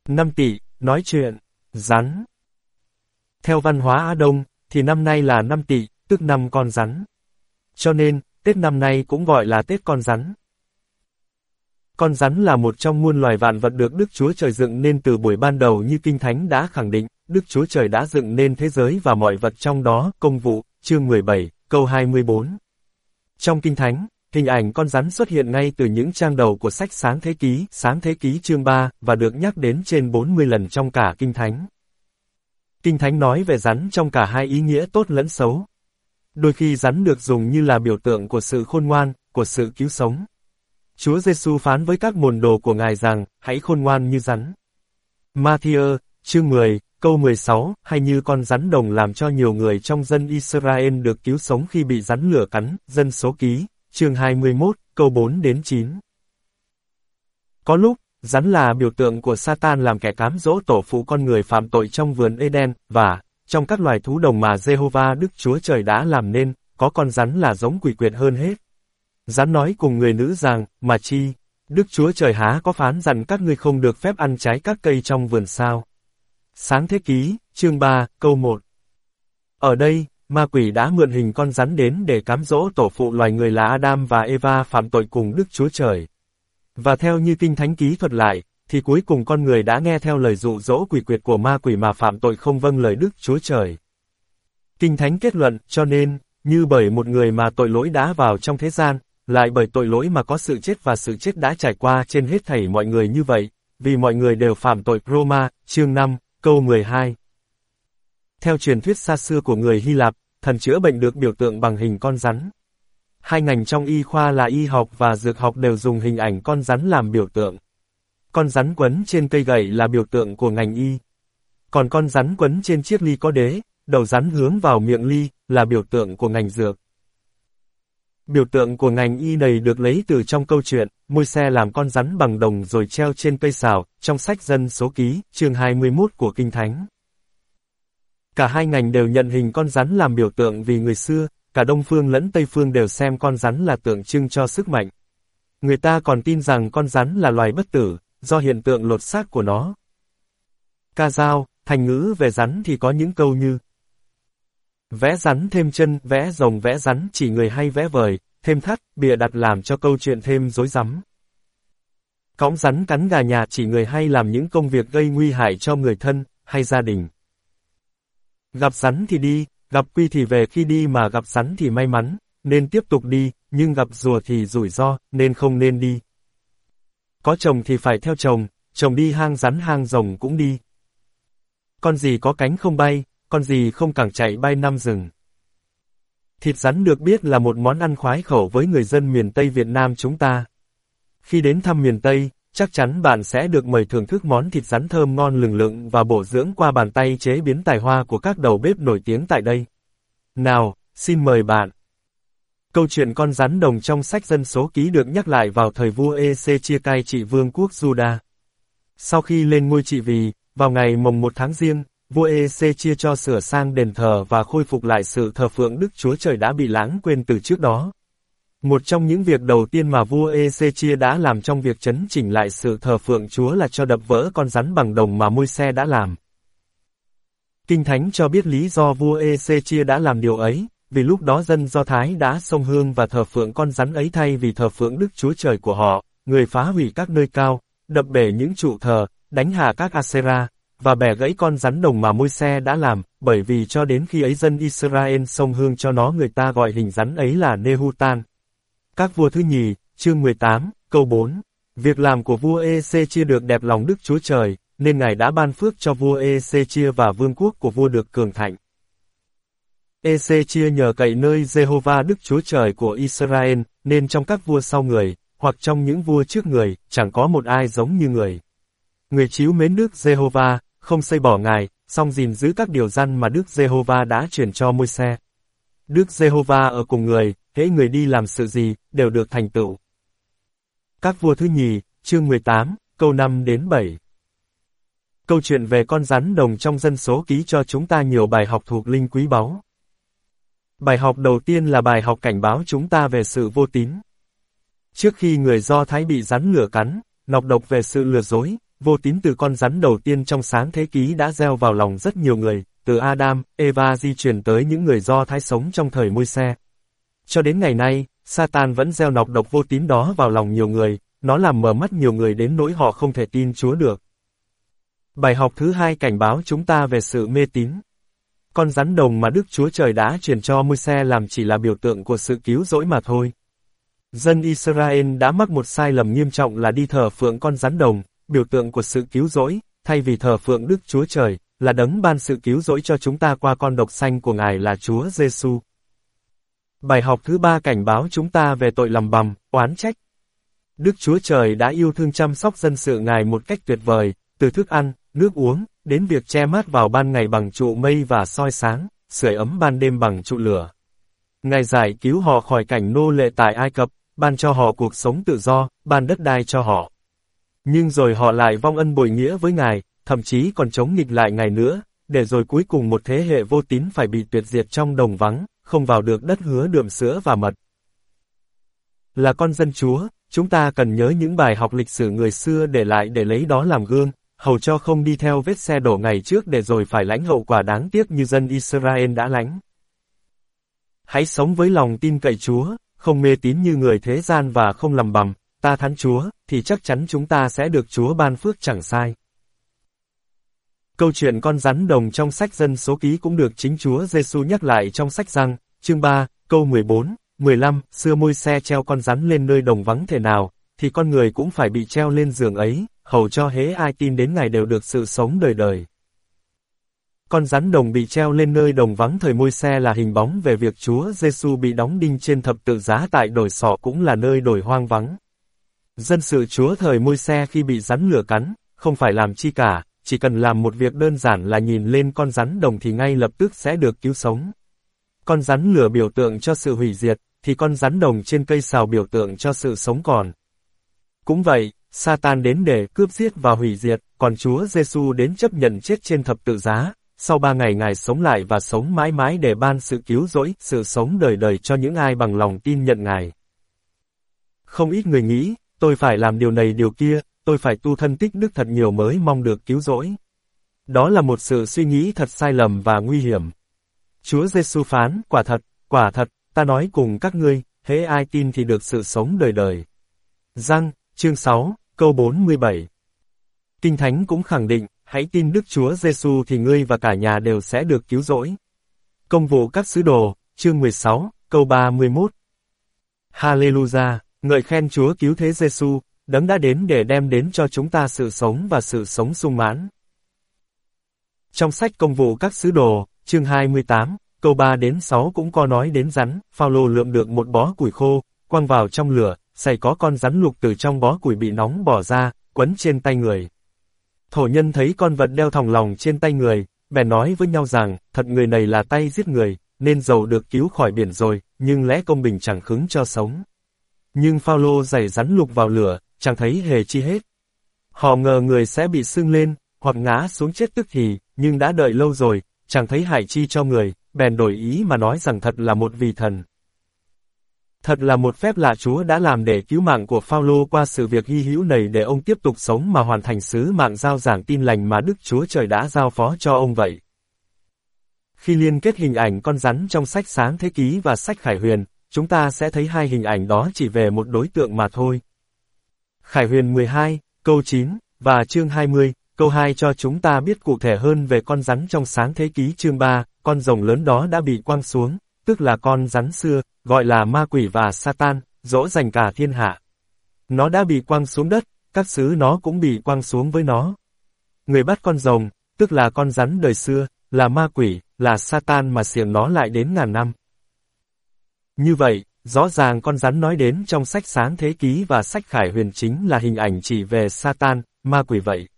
Năm Tỵ, nói chuyện, rắn. Theo văn hóa Á Đông, thì năm nay là năm Tỵ, tức năm con rắn. Cho nên, Tết năm nay cũng gọi là Tết con rắn. Con rắn là một trong muôn loài vạn vật được Đức Chúa Trời dựng nên từ buổi ban đầu như Kinh Thánh đã khẳng định, Đức Chúa Trời đã dựng nên thế giới và mọi vật trong đó, Công vụ, chương 17, câu 24. Trong Kinh Thánh, hình ảnh con rắn xuất hiện ngay từ những trang đầu của sách Sáng Thế Ký chương 3, và được nhắc đến trên 40 lần trong cả Kinh Thánh. Kinh Thánh nói về rắn trong cả hai ý nghĩa tốt lẫn xấu. Đôi khi rắn được dùng như là biểu tượng của sự khôn ngoan, của sự cứu sống. Chúa Giêsu phán với các môn đồ của Ngài rằng, hãy khôn ngoan như rắn. Ma-thi-ơ, chương 10, câu 16, hay như con rắn đồng làm cho nhiều người trong dân Israel được cứu sống khi bị rắn lửa cắn, Dân số ký, chương 21, câu 4 đến 9. Có lúc, rắn là biểu tượng của Satan làm kẻ cám dỗ tổ phụ con người phạm tội trong vườn Eden, và, trong các loài thú đồng mà Jehovah Đức Chúa Trời đã làm nên, có con rắn là giống quỷ quyệt hơn hết. Rắn nói cùng người nữ rằng, mà chi, Đức Chúa Trời há có phán dặn các ngươi không được phép ăn trái các cây trong vườn sao? Sáng Thế Ký, chương 3, câu 1. Ở đây, ma quỷ đã mượn hình con rắn đến để cám dỗ tổ phụ loài người là Adam và Eva phạm tội cùng Đức Chúa Trời. Và theo như Kinh Thánh ký thuật lại, thì cuối cùng con người đã nghe theo lời dụ dỗ quỷ quyệt của ma quỷ mà phạm tội không vâng lời Đức Chúa Trời. Kinh Thánh kết luận, cho nên, như bởi một người mà tội lỗi đã vào trong thế gian, lại bởi tội lỗi mà có sự chết và sự chết đã trải qua trên hết thảy mọi người như vậy, vì mọi người đều phạm tội. Roma, chương 5, câu 12. Theo truyền thuyết xa xưa của người Hy Lạp, thần chữa bệnh được biểu tượng bằng hình con rắn. Hai ngành trong y khoa là y học và dược học đều dùng hình ảnh con rắn làm biểu tượng. Con rắn quấn trên cây gậy là biểu tượng của ngành y. Còn con rắn quấn trên chiếc ly có đế, đầu rắn hướng vào miệng ly, là biểu tượng của ngành dược. Biểu tượng của ngành y này được lấy từ trong câu chuyện, Môi-se làm con rắn bằng đồng rồi treo trên cây sào, trong sách Dân số ký, chương 21 của Kinh Thánh. Cả hai ngành đều nhận hình con rắn làm biểu tượng vì người xưa, cả Đông Phương lẫn Tây Phương đều xem con rắn là tượng trưng cho sức mạnh. Người ta còn tin rằng con rắn là loài bất tử, do hiện tượng lột xác của nó. Ca dao, thành ngữ về rắn thì có những câu như vẽ rắn thêm chân, vẽ rồng vẽ rắn chỉ người hay vẽ vời, thêm thắt, bịa đặt làm cho câu chuyện thêm rối rắm. Cõng rắn cắn gà nhà chỉ người hay làm những công việc gây nguy hại cho người thân, hay gia đình. Gặp rắn thì đi, gặp quy thì về, khi đi mà gặp rắn thì may mắn, nên tiếp tục đi, nhưng gặp rùa thì rủi ro, nên không nên đi. Có chồng thì phải theo chồng, chồng đi hang rắn hang rồng cũng đi. Con gì có cánh không bay, con gì không cẳng chạy bay năm rừng. Thịt rắn được biết là một món ăn khoái khẩu với người dân miền Tây Việt Nam chúng ta. Khi đến thăm miền Tây, chắc chắn bạn sẽ được mời thưởng thức món thịt rắn thơm ngon lừng lựng và bổ dưỡng qua bàn tay chế biến tài hoa của các đầu bếp nổi tiếng tại đây. Nào, xin mời bạn. Câu chuyện con rắn đồng trong sách Dân số ký được nhắc lại vào thời vua Ê-xê-chia cai trị vương quốc Juda. Sau khi lên ngôi trị vì, vào ngày mồng 1 tháng Giêng, vua Ê-xê-chia cho sửa sang đền thờ và khôi phục lại sự thờ phượng Đức Chúa Trời đã bị lãng quên từ trước đó. Một trong những việc đầu tiên mà vua Ê-xê-chia đã làm trong việc chấn chỉnh lại sự thờ phượng Chúa là cho đập vỡ con rắn bằng đồng mà Môi-se đã làm. Kinh Thánh cho biết lý do vua Ê-xê-chia đã làm điều ấy, vì lúc đó dân Do Thái đã xông hương và thờ phượng con rắn ấy thay vì thờ phượng Đức Chúa Trời của họ, người phá hủy các nơi cao, đập bể những trụ thờ, đánh hạ các Asera, và bẻ gãy con rắn đồng mà Môi-se đã làm, bởi vì cho đến khi ấy dân Israel xông hương cho nó, người ta gọi hình rắn ấy là Nehutan. Các vua thứ nhì, chương 18, câu 4. Việc làm của vua Ê-xê-chia được đẹp lòng Đức Chúa Trời, nên Ngài đã ban phước cho vua Ê-xê-chia và vương quốc của vua được cường thạnh. Ê-xê-chia nhờ cậy nơi Jehovah Đức Chúa Trời của Israel, nên trong các vua sau người, hoặc trong những vua trước người, chẳng có một ai giống như người. Người trìu mến Đức Jehovah, không xây bỏ Ngài, song gìn giữ các điều răn mà Đức Jehovah đã truyền cho Môi-se. Đức Jehovah ở cùng người, hễ người đi làm sự gì, đều được thành tựu. Các vua thứ nhì, chương 18, câu 5 đến 7. Câu chuyện về con rắn đồng trong Dân số ký cho chúng ta nhiều bài học thuộc linh quý báu. Bài học đầu tiên là bài học cảnh báo chúng ta về sự vô tín. Trước khi người Do Thái bị rắn lửa cắn, nọc độc về sự lừa dối, vô tín từ con rắn đầu tiên trong sáng thế ký đã gieo vào lòng rất nhiều người, từ Adam, Eva di truyền tới những người Do Thái sống trong thời Môi-se. Cho đến ngày nay, Satan vẫn gieo nọc độc vô tín đó vào lòng nhiều người, nó làm mờ mắt nhiều người đến nỗi họ không thể tin Chúa được. Bài học thứ hai cảnh báo chúng ta về sự mê tín. Con rắn đồng mà Đức Chúa Trời đã truyền cho Môi-se làm chỉ là biểu tượng của sự cứu rỗi mà thôi. Dân Israel đã mắc một sai lầm nghiêm trọng là đi thờ phượng con rắn đồng, biểu tượng của sự cứu rỗi, thay vì thờ phượng Đức Chúa Trời, là đấng ban sự cứu rỗi cho chúng ta qua con độc sanh của Ngài là Chúa Giêsu. Bài học thứ ba cảnh báo chúng ta về tội lầm bầm, oán trách. Đức Chúa Trời đã yêu thương chăm sóc dân sự Ngài một cách tuyệt vời, từ thức ăn, nước uống, đến việc che mát vào ban ngày bằng trụ mây và soi sáng, sưởi ấm ban đêm bằng trụ lửa. Ngài giải cứu họ khỏi cảnh nô lệ tại Ai Cập, ban cho họ cuộc sống tự do, ban đất đai cho họ. Nhưng rồi họ lại vong ân bội nghĩa với Ngài, thậm chí còn chống nghịch lại Ngài nữa, để rồi cuối cùng một thế hệ vô tín phải bị tuyệt diệt trong đồng vắng, không vào được đất hứa đượm sữa và mật. Là con dân Chúa, chúng ta cần nhớ những bài học lịch sử người xưa để lại để lấy đó làm gương, hầu cho không đi theo vết xe đổ ngày trước để rồi phải lãnh hậu quả đáng tiếc như dân Israel đã lãnh. Hãy sống với lòng tin cậy Chúa, không mê tín như người thế gian và không lầm bầm, ta thắng Chúa, thì chắc chắn chúng ta sẽ được Chúa ban phước chẳng sai. Câu chuyện con rắn đồng trong sách Dân Số Ký cũng được chính Chúa Giêsu nhắc lại trong sách Giăng, chương 3, câu 14, 15, xưa Môi-se treo con rắn lên nơi đồng vắng thể nào, thì con người cũng phải bị treo lên giường ấy, hầu cho hễ ai tin đến Ngài đều được sự sống đời đời. Con rắn đồng bị treo lên nơi đồng vắng thời Môi-se là hình bóng về việc Chúa Giêsu bị đóng đinh trên thập tự giá tại đồi Sọ cũng là nơi đồi hoang vắng. Dân sự Chúa thời Môi-se khi bị rắn lửa cắn, không phải làm chi cả, chỉ cần làm một việc đơn giản là nhìn lên con rắn đồng thì ngay lập tức sẽ được cứu sống. Con rắn lửa biểu tượng cho sự hủy diệt, thì con rắn đồng trên cây sào biểu tượng cho sự sống còn. Cũng vậy, Satan đến để cướp giết và hủy diệt, còn Chúa Giêsu đến chấp nhận chết trên thập tự giá, sau 3 ngày Ngài sống lại và sống mãi mãi để ban sự cứu rỗi, sự sống đời đời cho những ai bằng lòng tin nhận Ngài. Không ít người nghĩ, tôi phải làm điều này điều kia, tôi phải tu thân tích đức thật nhiều mới mong được cứu rỗi. Đó là một sự suy nghĩ thật sai lầm và nguy hiểm. Chúa Giêsu phán, quả thật, ta nói cùng các ngươi, hễ ai tin thì được sự sống đời đời. Giăng, chương 6, câu 47. Kinh Thánh cũng khẳng định, hãy tin Đức Chúa Giêsu thì ngươi và cả nhà đều sẽ được cứu rỗi. Công vụ các sứ đồ, chương 16, câu 31. Hallelujah, ngợi khen Chúa cứu thế Giêsu, đấng đã đến để đem đến cho chúng ta sự sống và sự sống sung mãn. Trong sách Công vụ các sứ đồ, chương 28, câu 3 đến 6 cũng có nói đến rắn, Phao-lô lượm được một bó củi khô, quăng vào trong lửa, xảy có con rắn lục từ trong bó củi bị nóng bỏ ra, quấn trên tay người. Thổ nhân thấy con vật đeo thòng lòng trên tay người, bèn nói với nhau rằng, thật người này là tay giết người, nên dầu được cứu khỏi biển rồi, nhưng lẽ công bình chẳng khứng cho sống. Nhưng Phao-lô giày rắn lục vào lửa, chẳng thấy hề chi hết. Họ ngờ người sẽ bị sưng lên, hoặc ngã xuống chết tức thì, nhưng đã đợi lâu rồi, chẳng thấy hại chi cho người, bèn đổi ý mà nói rằng thật là một vị thần. Thật là một phép lạ Chúa đã làm để cứu mạng của Phao-lô qua sự việc hy hữu này để ông tiếp tục sống mà hoàn thành sứ mạng giao giảng tin lành mà Đức Chúa Trời đã giao phó cho ông vậy. Khi liên kết hình ảnh con rắn trong sách Sáng Thế Ký và sách Khải Huyền, chúng ta sẽ thấy hai hình ảnh đó chỉ về một đối tượng mà thôi. Khải Huyền 12, câu 9, và chương 20, câu 2 cho chúng ta biết cụ thể hơn về con rắn trong Sáng Thế Ký chương 3, con rồng lớn đó đã bị quăng xuống, tức là con rắn xưa, gọi là ma quỷ và Satan, dỗ dành cả thiên hạ. Nó đã bị quăng xuống đất, các sứ nó cũng bị quăng xuống với nó. Người bắt con rồng, tức là con rắn đời xưa, là ma quỷ, là Satan mà xiềng nó lại đến ngàn năm. Như vậy, rõ ràng con rắn nói đến trong sách Sáng Thế Ký và sách Khải Huyền chính là hình ảnh chỉ về Satan, ma quỷ vậy.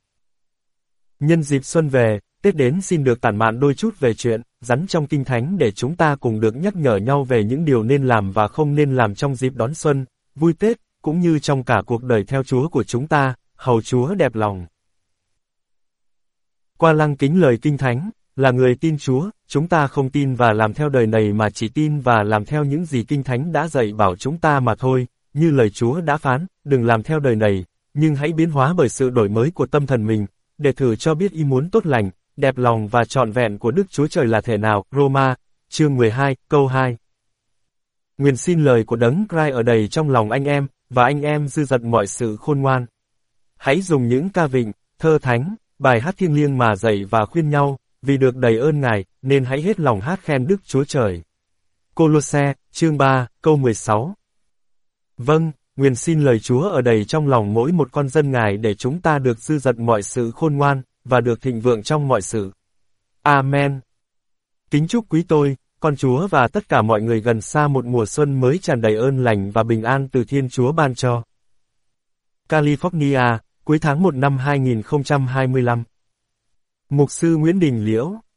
Nhân dịp xuân về, Tết đến xin được tản mạn đôi chút về chuyện rắn trong Kinh Thánh để chúng ta cùng được nhắc nhở nhau về những điều nên làm và không nên làm trong dịp đón xuân, vui Tết, cũng như trong cả cuộc đời theo Chúa của chúng ta, hầu Chúa đẹp lòng. Qua lăng kính lời Kinh Thánh, là người tin Chúa, chúng ta không tin và làm theo đời này mà chỉ tin và làm theo những gì Kinh Thánh đã dạy bảo chúng ta mà thôi, như lời Chúa đã phán, đừng làm theo đời này, nhưng hãy biến hóa bởi sự đổi mới của tâm thần mình, để thử cho biết ý muốn tốt lành, đẹp lòng và trọn vẹn của Đức Chúa Trời là thể nào. Roma, chương 12, câu 2. Nguyện xin lời của Đấng Christ ở đầy trong lòng anh em, và anh em dư dật mọi sự khôn ngoan. Hãy dùng những ca vịnh, thơ thánh, bài hát thiêng liêng mà dạy và khuyên nhau, vì được đầy ơn Ngài, nên hãy hết lòng hát khen Đức Chúa Trời. Cô-lô-se, chương 3, câu 16. Vâng, nguyện xin lời Chúa ở đầy trong lòng mỗi một con dân Ngài để chúng ta được dư dật mọi sự khôn ngoan, và được thịnh vượng trong mọi sự. Amen. Kính chúc quý tôi, con Chúa và tất cả mọi người gần xa một mùa xuân mới tràn đầy ơn lành và bình an từ Thiên Chúa ban cho. California, cuối tháng 1 năm 2025. Mục sư Nguyễn Đình Liễu.